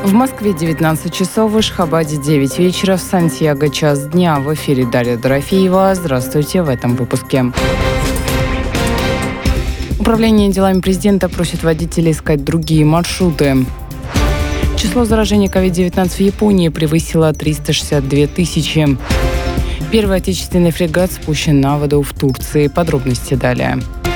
В Москве 19 часов, в Ашхабаде 9 вечера, в Сантьяго час дня. В эфире Дарья Дорофеева. Здравствуйте в этом выпуске. Управление делами президента просит водителей искать другие маршруты. Число заражений COVID-19 в Японии превысило 362 тысячи. Первый отечественный фрегат спущен на воду в Турции. Подробности далее.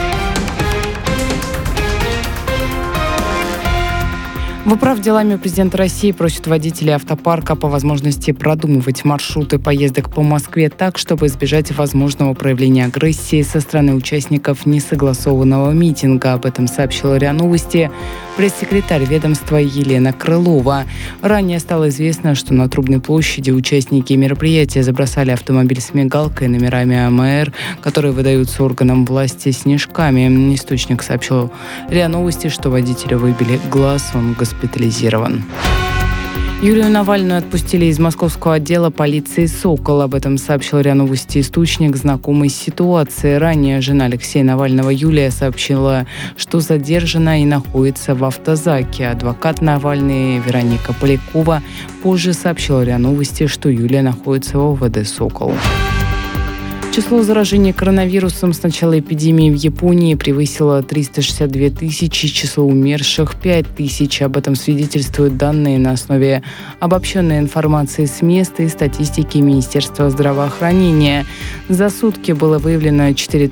В управ делами президента России просит водителей автопарка по возможности продумывать маршруты поездок по Москве так, чтобы избежать возможного проявления агрессии со стороны участников несогласованного митинга. Об этом сообщила РИА Новости пресс-секретарь ведомства Елена Крылова. Ранее стало известно, что на Трубной площади участники мероприятия забросали автомобиль с мигалкой, номерами АМР, которые выдаются органам власти, снежками. Источник сообщил РИА Новости, что водителю выбили глаз, он госпитализирован. Юлию Навальную отпустили из московского отдела полиции «Сокол». Об этом сообщил РИА Новости источник, знакомый с ситуацией. Ранее жена Алексея Навального Юлия сообщила, что задержана и находится в автозаке. Адвокат Навальный Вероника Полякова позже сообщила РИА Новости, что Юлия находится в ОВД «Сокол». Число заражений коронавирусом с начала эпидемии в Японии превысило 362 тысячи, число умерших – 5 тысяч. Об этом свидетельствуют данные на основе обобщенной информации с места и статистики Министерства здравоохранения. За сутки было выявлено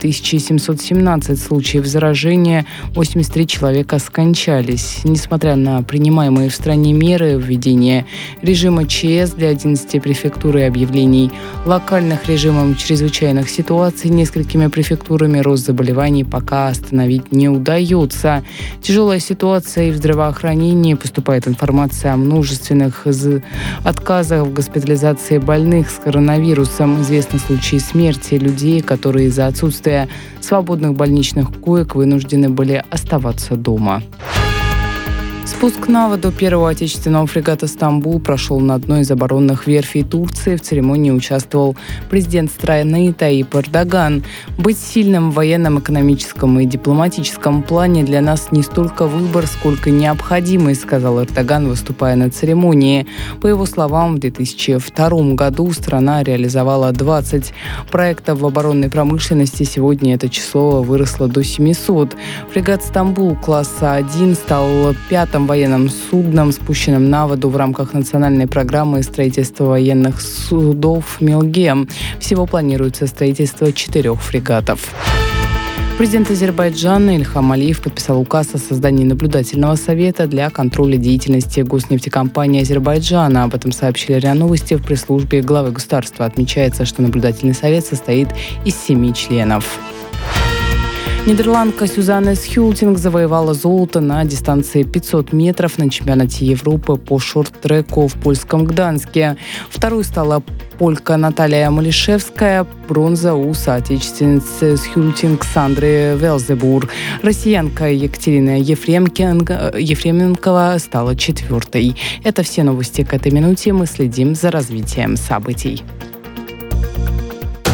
4717 случаев заражения, 83 человека скончались. Несмотря на принимаемые в стране меры, введение режима ЧС для 11 префектур и объявлений локальных режимом чрезвычайных ситуаций несколькими префектурами, рост заболеваний пока остановить не удается. Тяжелая ситуация и в здравоохранении. Поступает информация о множественных отказах в госпитализации больных с коронавирусом. Известны случаи смерти людей, которые из-за отсутствия свободных больничных коек вынуждены были оставаться дома. Спуск на воду первого отечественного фрегата «Стамбул» прошел на одной из оборонных верфей Турции. В церемонии участвовал президент страны Таyyip Эрдоган. Быть сильным в военном, экономическом и дипломатическом плане для нас не столько выбор, сколько необходимость, сказал Эрдоган, выступая на церемонии. По его словам, в 2002 году страна реализовала 20 проектов в оборонной промышленности. Сегодня это число выросло до 700. Фрегат «Стамбул» класса 1 стал пятым военным судном, спущенным на воду в рамках национальной программы строительства военных судов «Милгем». Всего планируется строительство 4 фрегатов. Президент Азербайджана Ильхам Алиев подписал указ о создании наблюдательного совета для контроля деятельности госнефтекомпании Азербайджана. Об этом сообщили РИА Новости в пресс-службе главы государства. Отмечается, что наблюдательный совет состоит из 7 членов. Нидерландка Сюзанне Схюлтинг завоевала золото на дистанции 500 метров на чемпионате Европы по шорт-треку в польском Гданске. Второй стала полька Наталья Малишевская. Бронза у соотечественницы Схюлтинг Сандры Велзебур. Россиянка Екатерина Ефременкова стала 4-й. Это все новости к этой минуте. Мы следим за развитием событий.